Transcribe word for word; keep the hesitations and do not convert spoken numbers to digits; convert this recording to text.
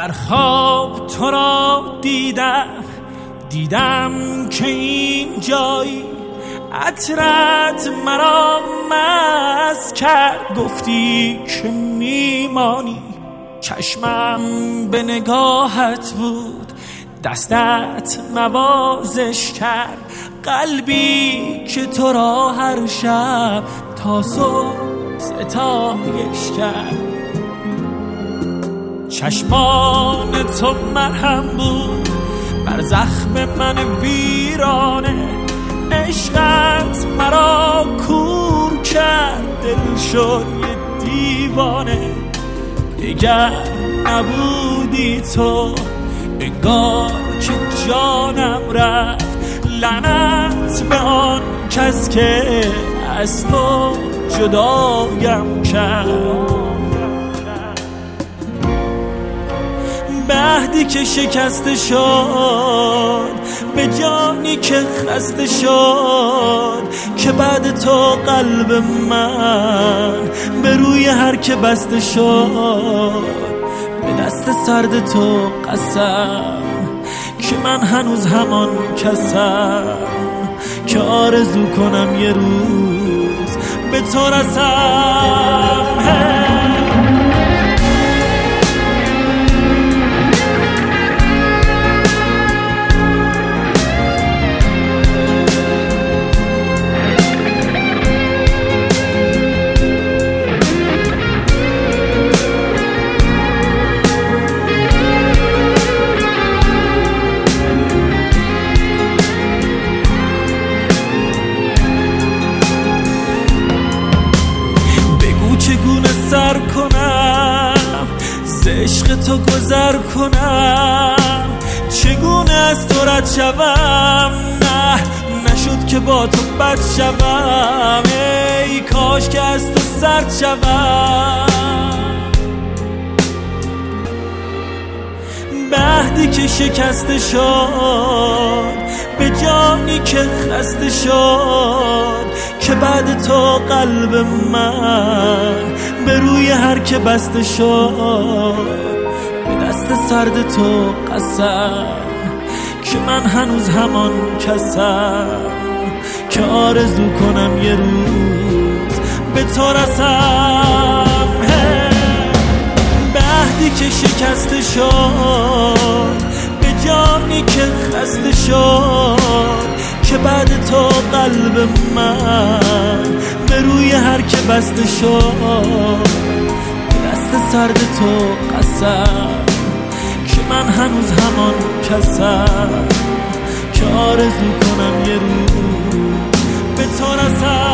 در خواب تو را دیدم، دیدم که این جایی عطرت مرا مست کرد. گفتی که میمانی، چشمم به نگاهت بود، دستت نوازش کرد. قلبی که تو را هر شب تا صبح ستایش کرد. چشمان تو مرهم بود بر زخم من ویرانه، عشقت مرا کور کرد، دل شد یه دیوانه. دیگر نبودی تو، انگار که جانم رفت. لعنت به آن کس که از تو جدایم کرد. مهدی که شکسته شد، به جانی که خسته شد، که بعد تو قلب من به روی هر که بسته شد. به دست سرد تو قسم که من هنوز همان کسم که آرزو کنم یه روز به تو رسم. چگونه سر کنم ز عشق تو گذر کنم، چگونه از تو رد شوم، نه نشد که با تو بد شوم. ای کاش که از تو سرد شوم. مهدی که شکسته شد، به جانی که خسته شد، که بعد تو قلب من به روی هر که بسته شد. به دست سرد تو قسم که من هنوز همان کسم که آرزو کنم یه روز به تو رسم. مهدی که شکسته شد، به جانی که خسته شد، که بعد تو قلب من به روی هر که بسته شد. به دست سرد تو قسم که من هنوز همان کسم که آرزو کنم یه روز به تو رسم.